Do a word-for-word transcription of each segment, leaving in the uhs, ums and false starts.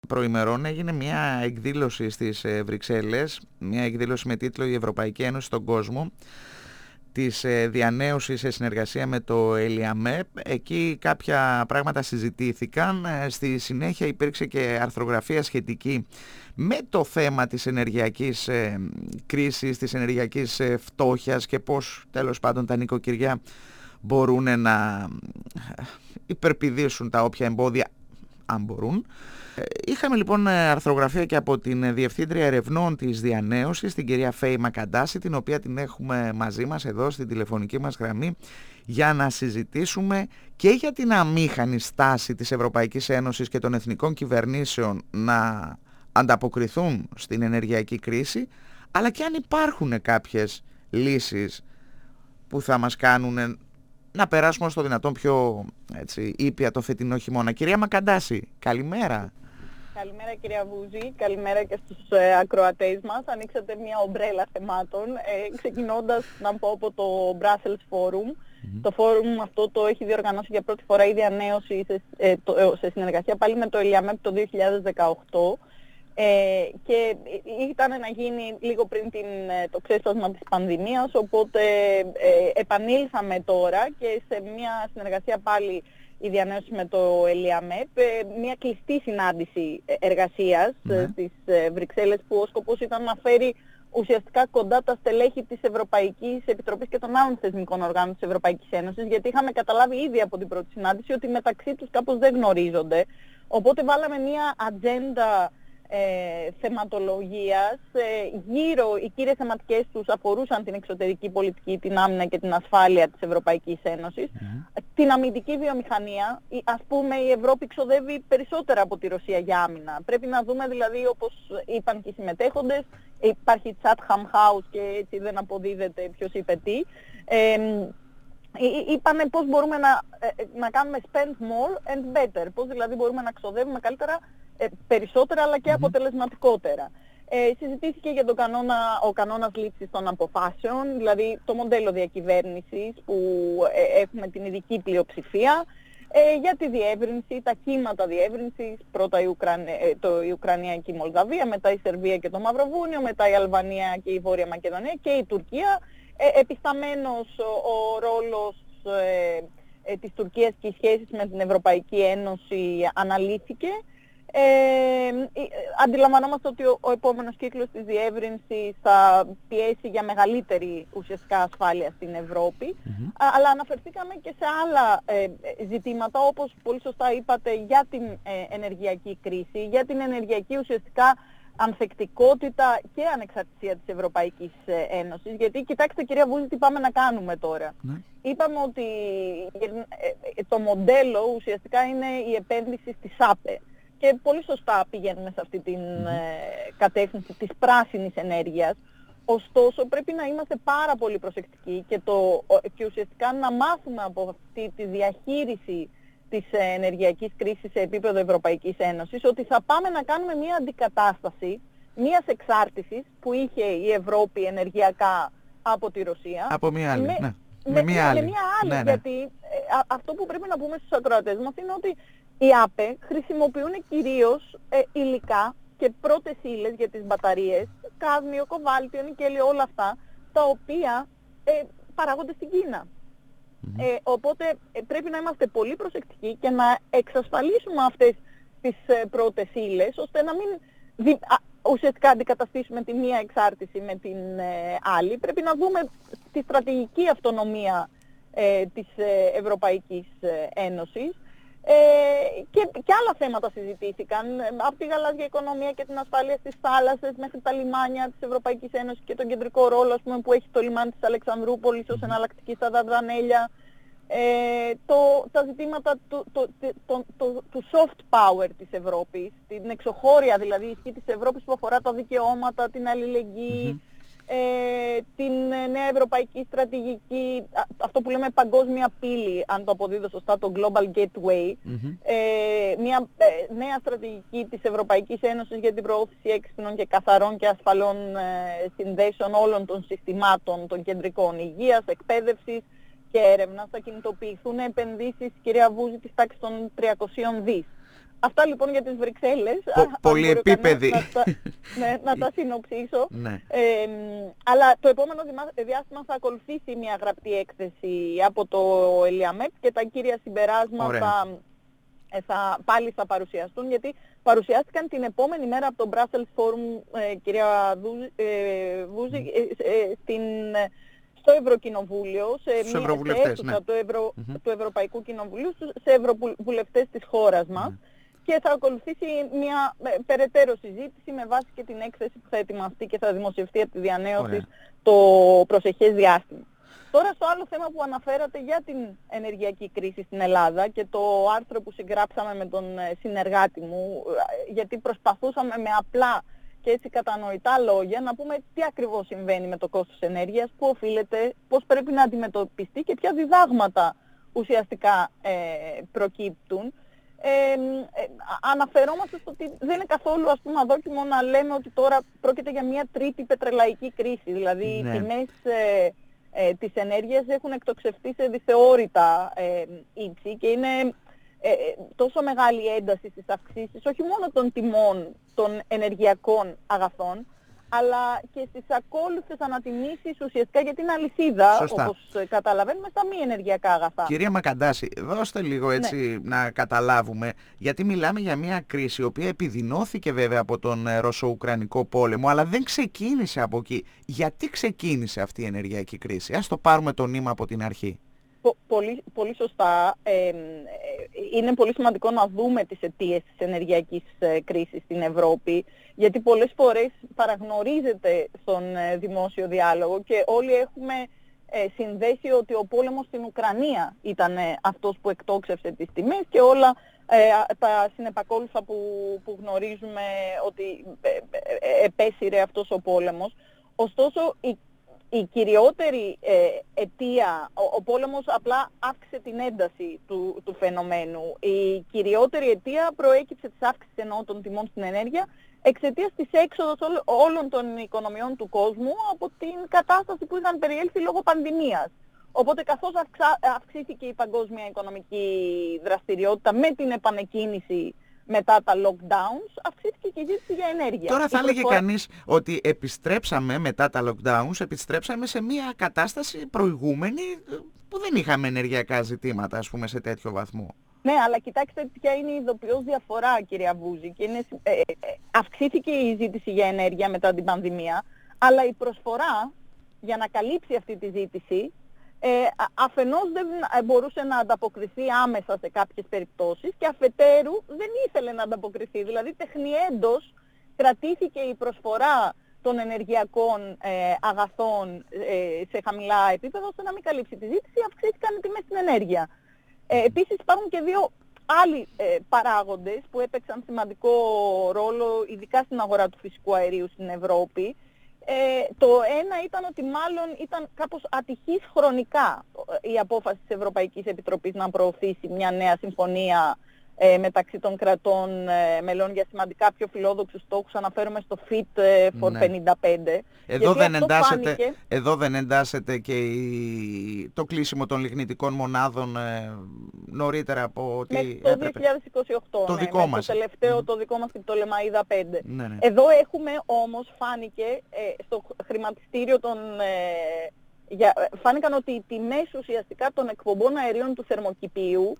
Προημερών έγινε μια εκδήλωση στις Βρυξέλλες, μια εκδήλωση με τίτλο «Η Ευρωπαϊκή Ένωση στον κόσμο», της διανέωσης σε συνεργασία με το ΕΛΙΑΜΕΠ. Εκεί κάποια πράγματα συζητήθηκαν. Στη συνέχεια υπήρξε και αρθρογραφία σχετική με το θέμα της ενεργειακής κρίσης, της ενεργειακής φτώχειας και πώς τέλος πάντων τα νοικοκυριά μπορούν να υπερπηδήσουν τα όποια εμπόδια, αν μπορούν. Είχαμε λοιπόν αρθρογραφία και από την Διευθύντρια Ερευνών της Διανέωσης, την κυρία Φέη Μακαντάση, την οποία την έχουμε μαζί μας εδώ στην τηλεφωνική μας γραμμή για να συζητήσουμε και για την αμήχανη στάση της Ευρωπαϊκής Ένωσης και των εθνικών κυβερνήσεων να ανταποκριθούν στην ενεργειακή κρίση, αλλά και αν υπάρχουν κάποιες λύσεις που θα μας κάνουν να περάσουμε στο δυνατόν πιο έτσι, ήπια το φετινό χειμώνα. Κυρία Μακαντάση, καλημέρα. Καλημέρα κυρία Βούζη, καλημέρα και στους ε, ακροατές μας. Ανοίξατε μια ομπρέλα θεμάτων, ε, ξεκινώντας να πω από το Brussels Forum. Mm-hmm. Το φόρουμ αυτό το έχει διοργανώσει για πρώτη φορά η Διανέωση σε, ε, το, σε συνεργασία πάλι με το ΕΛΙΑΜΕΠ το δύο χιλιάδες δεκαοκτώ. Ε, και ήταν να γίνει λίγο πριν την, το ξέσπασμα της πανδημίας, οπότε ε, επανήλθαμε τώρα και σε μια συνεργασία πάλι η Διανέωση με το ΕΛΙΑΜΕΠ, μια κλειστή συνάντηση εργασίας mm. στις Βρυξέλλες, που ο σκοπός ήταν να φέρει ουσιαστικά κοντά τα στελέχη της Ευρωπαϊκής Επιτροπής και των άλλων θεσμικών οργάνων της Ευρωπαϊκής Ένωσης, γιατί είχαμε καταλάβει ήδη από την πρώτη συνάντηση ότι μεταξύ τους κάπως δεν γνωρίζονται. Οπότε βάλαμε μια ατζέντα Ε, θεματολογίας, ε, γύρω οι κύριες θεματικές τους αφορούσαν την εξωτερική πολιτική, την άμυνα και την ασφάλεια της Ευρωπαϊκής Ένωσης, mm. την αμυντική βιομηχανία. Η, ας πούμε η Ευρώπη ξοδεύει περισσότερα από τη Ρωσία για άμυνα. Πρέπει να δούμε δηλαδή, όπως είπαν και οι συμμετέχοντες, υπάρχει Chatham House και έτσι δεν αποδίδεται ποιος είπε τι. Ε, είπανε πώς μπορούμε να, να κάνουμε spend more and better, πώς δηλαδή μπορούμε να ξοδεύουμε καλύτερα, ε, περισσότερα αλλά και αποτελεσματικότερα. Ε, συζητήθηκε για τον κανόνα, ο κανόνας λήψης των αποφάσεων, δηλαδή το μοντέλο διακυβέρνησης που ε, έχουμε την ειδική πλειοψηφία, ε, για τη διεύρυνση, τα κύματα διεύρυνσης, πρώτα η, Ουκραν, ε, το, η Ουκρανία και η Μολδαβία, μετά η Σερβία και το Μαυροβούνιο, μετά η Αλβανία και η Βόρεια Μακεδονία και η Τουρκία. Ε, επισταμένος ο, ο ρόλος ε, ε, της Τουρκίας και οι σχέσεις με την Ευρωπαϊκή Ένωση αναλύθηκε. Ε, ε, αντιλαμβανόμαστε ότι ο, ο επόμενος κύκλος της διεύρυνσης θα πιέσει για μεγαλύτερη ουσιαστικά ασφάλεια στην Ευρώπη, mm-hmm. α, αλλά αναφερθήκαμε και σε άλλα ε, ζητήματα, όπως πολύ σωστά είπατε, για την ε, ενεργειακή κρίση, για την ενεργειακή ουσιαστικά ανθεκτικότητα και ανεξαρτησία της Ευρωπαϊκής Ένωσης. Γιατί κοιτάξτε κυρία Βούζη, τι πάμε να κάνουμε τώρα. Ναι. Είπαμε ότι το μοντέλο ουσιαστικά είναι η επένδυση στη ΣΑΠΕ. Και πολύ σωστά πηγαίνουμε σε αυτή την mm-hmm. κατεύθυνση της πράσινης ενέργειας. Ωστόσο πρέπει να είμαστε πάρα πολύ προσεκτικοί και, το, και ουσιαστικά να μάθουμε από αυτή τη διαχείριση της ενεργειακής κρίσης σε επίπεδο Ευρωπαϊκής Ένωσης, ότι θα πάμε να κάνουμε μια αντικατάσταση μιας εξάρτησης που είχε η Ευρώπη ενεργειακά από τη Ρωσία. Από μια άλλη, με, ναι. Με, με μια άλλη. Με μια άλλη, ναι, ναι. γιατί ε, α, αυτό που πρέπει να πούμε στους ακροατές μας είναι ότι οι ΑΠΕ χρησιμοποιούν κυρίως ε, υλικά και πρώτες ύλες για τις μπαταρίες, κάδμιο, κοβάλτιο, νικέλιο, όλα αυτά, τα οποία ε, παράγονται στην Κίνα. Mm-hmm. Ε, οπότε ε, πρέπει να είμαστε πολύ προσεκτικοί και να εξασφαλίσουμε αυτές τις ε, πρώτες ύλες, ώστε να μην δι, α, ουσιαστικά αντικαταστήσουμε τη μία εξάρτηση με την ε, άλλη. Πρέπει να δούμε τη στρατηγική αυτονομία ε, της ε, Ευρωπαϊκής Ένωσης. Ε, και, και άλλα θέματα συζητήθηκαν, από τη γαλάζια οικονομία και την ασφάλεια στις θάλασσες μέχρι τα λιμάνια της Ευρωπαϊκής Ένωσης και τον κεντρικό ρόλο, ας πούμε, που έχει το λιμάνι της Αλεξανδρούπολης ως εναλλακτική στα Δαρδανέλια, ε, το, τα ζητήματα του, το, το, το, του soft power της Ευρώπης, την εξωχώρια δηλαδή ισχύ της Ευρώπης που αφορά τα δικαιώματα, την αλληλεγγύη, mm-hmm. Ε, την νέα ευρωπαϊκή στρατηγική, αυτό που λέμε παγκόσμια πύλη, αν το αποδίδω σωστά, το Global Gateway, mm-hmm. ε, μια ε, νέα στρατηγική της Ευρωπαϊκής Ένωσης για την προώθηση έξυπνων και καθαρών και ασφαλών ε, συνδέσεων όλων των συστημάτων των κεντρικών υγείας, εκπαίδευσης και έρευνας. Θα κινητοποιηθούν επενδύσεις, κυρία Βούζη, της τάξης των τριακοσίων δις. Αυτά λοιπόν για τις Βρυξέλλες. Πολυεπίπεδη. Να, να, ναι, να τα συνοψίσω. Ναι. Ε, αλλά το επόμενο διάστημα θα ακολουθήσει μια γραπτή έκθεση από το ΕΛΙΑΜΕΠ και τα κύρια συμπεράσματα θα, πάλι θα παρουσιαστούν, γιατί παρουσιάστηκαν την επόμενη μέρα από το Brussels Forum, ε, κυρία Βούζη, ε, ε, στην... στο Ευρωκοινοβούλιο, σε μια σε αίθουσα ναι. του, Ευρω... mm-hmm. του Ευρωπαϊκού Κοινοβουλίου, σε ευρωβουλευτές της χώρας μας mm. και θα ακολουθήσει μια ε, περαιτέρω συζήτηση με βάση και την έκθεση που θα ετοιμαστεί και θα δημοσιευτεί από τη διανέωση Ωραία. το προσεχές διάστημα. Τώρα στο άλλο θέμα που αναφέρατε για την ενεργειακή κρίση στην Ελλάδα και το άρθρο που συγγράψαμε με τον συνεργάτη μου, γιατί προσπαθούσαμε με απλά και έτσι κατανοητά λόγια να πούμε τι ακριβώς συμβαίνει με το κόστος ενέργειας, πού οφείλεται, πώς πρέπει να αντιμετωπιστεί και ποια διδάγματα ουσιαστικά ε, προκύπτουν. Ε, ε, αναφερόμαστε στο ότι δεν είναι καθόλου ας πούμε αδόκιμο να λέμε ότι τώρα πρόκειται για μια τρίτη πετρελαϊκή κρίση, δηλαδή ναι. οι τιμές ε, ε, της ενέργειας έχουν εκτοξευτεί σε δυσθεώρητα ε, ύψη και είναι Ε, τόσο μεγάλη ένταση στις αυξήσεις, όχι μόνο των τιμών των ενεργειακών αγαθών, αλλά και στις ακόλουθες ανατιμήσεις ουσιαστικά για την αλυσίδα, Σωστά. όπως καταλαβαίνουμε, στα μη ενεργειακά αγαθά. Κυρία Μακαντάση, δώστε λίγο έτσι ναι. να καταλάβουμε, γιατί μιλάμε για μια κρίση η οποία επιδεινώθηκε βέβαια από τον Ρωσο-Ουκρανικό πόλεμο, αλλά δεν ξεκίνησε από εκεί. Γιατί ξεκίνησε αυτή η ενεργειακή κρίση? Ας το πάρουμε το νήμα από την αρχή. Πολύ, πολύ σωστά. Ε, είναι πολύ σημαντικό να δούμε τις αιτίες της ενεργειακής ε, κρίσης στην Ευρώπη, γιατί πολλές φορές παραγνωρίζεται στον ε, δημόσιο διάλογο και όλοι έχουμε ε, συνδέσει ότι ο πόλεμος στην Ουκρανία ήταν ε, αυτός που εκτόξευσε τις τιμές και όλα ε, τα συνεπακόλουθα που, που γνωρίζουμε ότι ε, ε, επέσυρε αυτός ο πόλεμος. Ωστόσο, η Η κυριότερη ε, αιτία, ο, ο πόλεμος απλά αύξησε την ένταση του, του φαινομένου. Η κυριότερη αιτία προέκυψε της αύξησης εννοώ των τιμών στην ενέργεια εξαιτίας της έξοδος όλ, όλων των οικονομιών του κόσμου από την κατάσταση που είχαν περιέλθει λόγω πανδημίας. Οπότε καθώς αυξα, αυξήθηκε η παγκόσμια οικονομική δραστηριότητα με την επανεκκίνηση μετά τα lockdowns, αυξήθηκε και η ζήτηση για ενέργεια. Τώρα θα η έλεγε προσφορά... κανείς ότι επιστρέψαμε μετά τα lockdowns, επιστρέψαμε σε μια κατάσταση προηγούμενη που δεν είχαμε ενεργειακά ζητήματα, ας πούμε, σε τέτοιο βαθμό. Ναι, αλλά κοιτάξτε ποια είναι η ειδοποιώς διαφορά, κυρία Βούζη. Και είναι, ε, ε, αυξήθηκε η ζήτηση για ενέργεια μετά την πανδημία, αλλά η προσφορά για να καλύψει αυτή τη ζήτηση Ε, αφενός δεν μπορούσε να ανταποκριθεί άμεσα σε κάποιες περιπτώσεις και αφετέρου δεν ήθελε να ανταποκριθεί. Δηλαδή τεχνιέντος κρατήθηκε η προσφορά των ενεργειακών ε, αγαθών ε, σε χαμηλά επίπεδα ώστε να μην καλύψει τη ζήτηση, αυξήθηκαν οι τιμές στην ενέργεια. Ε, επίσης υπάρχουν και δύο άλλοι ε, παράγοντες που έπαιξαν σημαντικό ρόλο ειδικά στην αγορά του φυσικού αερίου στην Ευρώπη. Ε, το ένα ήταν ότι μάλλον ήταν κάπως ατυχής χρονικά η απόφαση της Ευρωπαϊκής Επιτροπής να προωθήσει μια νέα συμφωνία ε, μεταξύ των κρατών ε, μελών για σημαντικά πιο φιλόδοξους στόχους. Αναφέρομαι στο Fit for ναι. πενήντα πέντε. Εδώ δεν, εντάσσεται, φάνηκε... εδώ δεν εντάσσεται και η... το κλείσιμο των λιγνητικών μονάδων ε, νωρίτερα από ό,τι μέχρι το έπρεπε. δύο χιλιάδες είκοσι οκτώ, το ναι, δικό μας. Το τελευταίο, mm. το δικό μας και το Λεμαΐδα πέντε. Ναι, ναι. Εδώ έχουμε όμως, φάνηκε, ε, στο χρηματιστήριο των... Ε, για, φάνηκαν ότι οι τιμές ουσιαστικά των εκπομπών αερίων του θερμοκηπίου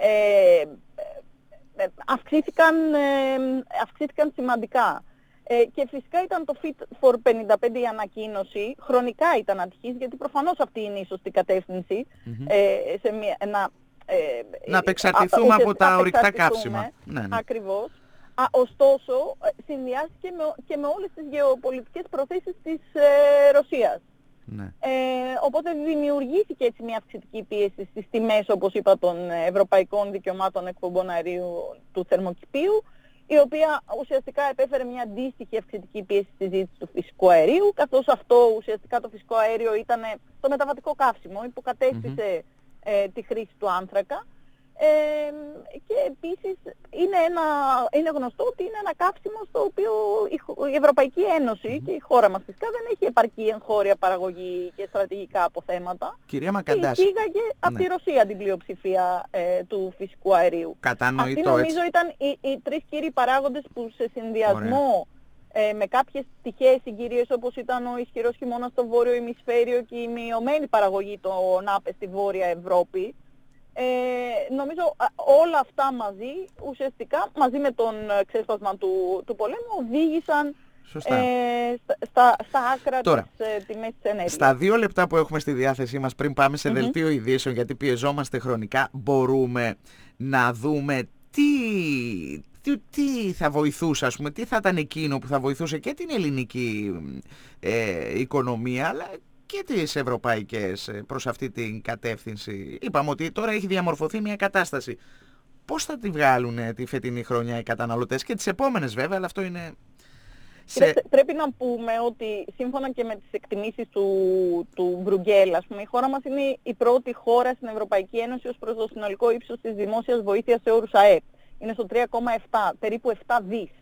ε, ε, αυξήθηκαν, ε, αυξήθηκαν σημαντικά. Ε, και φυσικά ήταν το Fit for πενήντα πέντε η ανακοίνωση, χρονικά ήταν ατυχής, γιατί προφανώς αυτή είναι η σωστή κατεύθυνση. Mm-hmm. Ε, σε μια, να, ε, να απεξαρτηθούμε α, από τα ορυκτά καύσιμα. Ναι, ναι. Ακριβώς. Α, ωστόσο, συνδυάστηκε με, και με όλες τις γεωπολιτικές προθέσεις της ε, Ρωσίας. Ναι. Ε, οπότε δημιουργήθηκε έτσι μια αυξητική πίεση στις τιμές, όπως είπα, των ευρωπαϊκών δικαιωμάτων εκπομπών αερίου του θερμοκηπίου, η οποία ουσιαστικά επέφερε μια αντίστοιχη αυξητική πίεση στη ζήτηση του φυσικού αερίου, καθώς αυτό ουσιαστικά το φυσικό αέριο ήταν το μεταβατικό καύσιμο, υποκατέστησε mm-hmm. ε, τη χρήση του άνθρακα. Ε, και επίσης είναι, ένα, είναι γνωστό ότι είναι ένα καύσιμο στο οποίο η, η Ευρωπαϊκή Ένωση mm-hmm. και η χώρα μας φυσικά δεν έχει επαρκή εγχώρια παραγωγή και στρατηγικά αποθέματα. Κυρία Μακαντάση. Και εισήγαγε από ναι. τη Ρωσία την πλειοψηφία ε, του φυσικού αερίου. Κατανοητό. Αυτοί νομίζω ήταν οι, οι τρεις κύριοι παράγοντες που σε συνδυασμό ε, με κάποιες τυχαίες συγκυρίες όπως ήταν ο ισχυρός χειμώνας στο βόρειο ημισφαίριο και η μειωμένη παραγωγή των άπε στη Βόρεια Ευρώπη, Ε, νομίζω όλα αυτά μαζί, ουσιαστικά μαζί με τον ξέσπασμα του, του πολέμου οδήγησαν ε, στα, στα άκρα Τώρα, της ε, τιμής της ενέργειας. Στα δύο λεπτά που έχουμε στη διάθεσή μας πριν πάμε σε mm-hmm. δελτίο ειδήσεων, γιατί πιεζόμαστε χρονικά, μπορούμε να δούμε τι, τι, τι θα βοηθούσε, ας πούμε, τι θα ήταν εκείνο που θα βοηθούσε και την ελληνική ε, οικονομία, αλλά και τις ευρωπαϊκές προς αυτή την κατεύθυνση. Είπαμε ότι τώρα έχει διαμορφωθεί μια κατάσταση. Πώς θα τη βγάλουν τη φετινή χρονιά οι καταναλωτές και τις επόμενες βέβαια, αλλά αυτό είναι... Σε... Πρέπει να πούμε ότι σύμφωνα και με τις εκτιμήσεις του, του Μπρουγκέλ, ας πούμε, η χώρα μας είναι η πρώτη χώρα στην Ευρωπαϊκή Ένωση ως προς το συνολικό ύψος της δημόσιας βοήθειας σε όρους ΑΕΠ. Είναι στο τρία κόμμα επτά, περίπου επτά δις.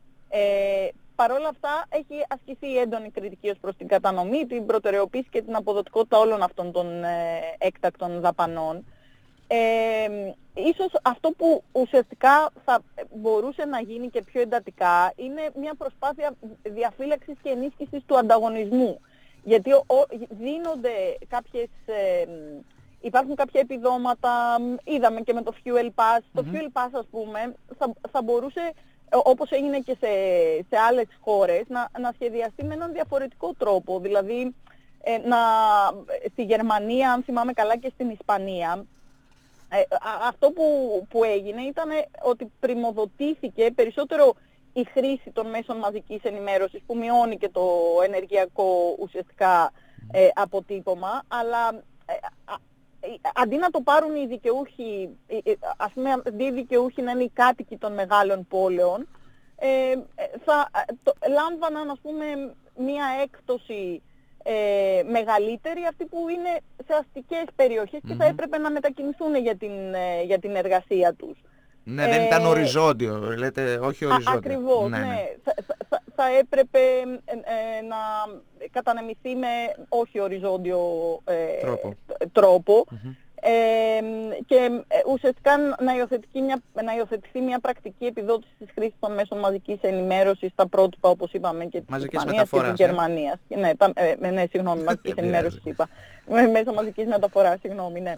Ε, Παρ' όλα αυτά έχει ασκηθεί έντονη κριτική ως προς την κατανομή, την προτεραιοποίηση και την αποδοτικότητα όλων αυτών των ε, έκτακτων δαπανών. Ε, ίσως αυτό που ουσιαστικά θα μπορούσε να γίνει και πιο εντατικά είναι μια προσπάθεια διαφύλαξης και ενίσχυσης του ανταγωνισμού. Γιατί ο, ο, δίνονται κάποιες... Ε, υπάρχουν κάποια επιδόματα, είδαμε και με το Fuel Pass. Mm-hmm. Το Fuel Pass, ας πούμε, θα, θα μπορούσε... όπως έγινε και σε, σε άλλες χώρες, να, να σχεδιαστεί με έναν διαφορετικό τρόπο. Δηλαδή, ε, να, στη Γερμανία, αν θυμάμαι καλά, και στην Ισπανία, ε, α, αυτό που, που έγινε ήταν ότι πριμοδοτήθηκε περισσότερο η χρήση των μέσων μαζικής ενημέρωσης, που μειώνει και το ενεργειακό ουσιαστικά ε, αποτύπωμα, αλλά... Ε, α, αντί να το πάρουν οι δικαιούχοι, ας πούμε, αντί οι δικαιούχοι να είναι οι κάτοικοι των μεγάλων πόλεων, ε, θα το, λάμβαναν, ας πούμε, μία έκπτωση ε, μεγαλύτερη, αυτή που είναι σε αστικές περιοχές mm-hmm. και θα έπρεπε να μετακινηθούν για την, ε, για την εργασία τους. Ναι, ε, δεν ήταν οριζόντιο, λέτε, όχι οριζόντιο. Α, ακριβώς, ναι. ναι. ναι. Θα, θα, θα έπρεπε ε, να κατανεμηθεί με όχι οριζόντιο ε, τρόπο, τρόπο. Mm-hmm. ε, και ε, ουσιαστικά να, μια, να υιοθετηθεί μια πρακτική επιδότηση της χρήσης των μέσων μαζικής ενημέρωσης στα πρότυπα, όπως είπαμε, και της Ισπανίας και της Γερμανίας. Ε? Ναι, τα, ε, ναι, συγγνώμη, μαζικής ενημέρωσης είπα. Μέσα μαζικής μεταφοράς, συγγνώμη, ναι.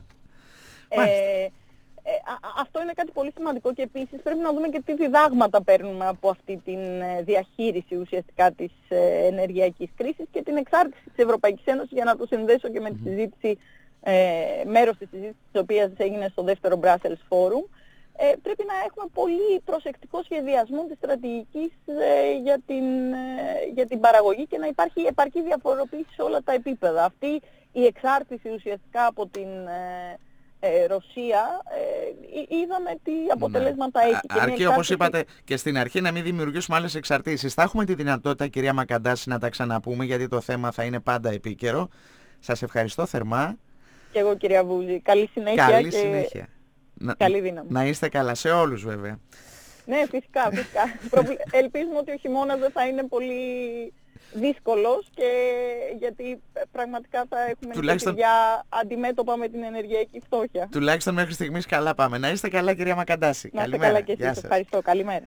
Ε, αυτό είναι κάτι πολύ σημαντικό και επίσης πρέπει να δούμε και τι διδάγματα παίρνουμε από αυτή τη διαχείριση ουσιαστικά της ενεργειακής κρίσης και την εξάρτηση της Ευρωπαϊκής Ένωσης, για να το συνδέσω και με τη συζήτηση, ε, μέρος της συζήτησης της οποίας έγινε στο δεύτερο Brussels Forum. Ε, πρέπει να έχουμε πολύ προσεκτικό σχεδιασμό της στρατηγικής ε, για, την, ε, για την παραγωγή και να υπάρχει επαρκή διαφοροποίηση σε όλα τα επίπεδα. Αυτή η εξάρτηση ουσιαστικά από την... Ε, Ε, Ρωσία, ε, είδαμε τι αποτελέσματα ναι. έχει. Α, αρκεί, όπως είπατε και στην αρχή, να μην δημιουργήσουμε άλλες εξαρτήσεις. Θα έχουμε τη δυνατότητα, κυρία Μακαντάση, να τα ξαναπούμε, γιατί το θέμα θα είναι πάντα επίκαιρο. Σας ευχαριστώ θερμά. Και εγώ, κυρία Βούζη. Καλή συνέχεια. Καλή και συνέχεια. Καλή δύναμη. Να είστε καλά σε όλους, βέβαια. Ναι, φυσικά, φυσικά. Ελπίζουμε ότι ο χειμώνας δεν θα είναι πολύ δύσκολος, και γιατί πραγματικά θα έχουμε τουλάχιστον... παιδιά αντιμέτωπα με την ενεργειακή φτώχεια. Τουλάχιστον μέχρι στιγμής καλά πάμε. Να είστε καλά, κυρία Μακαντάση. Να είστε καλά και εσείς. Ευχαριστώ. Καλημέρα.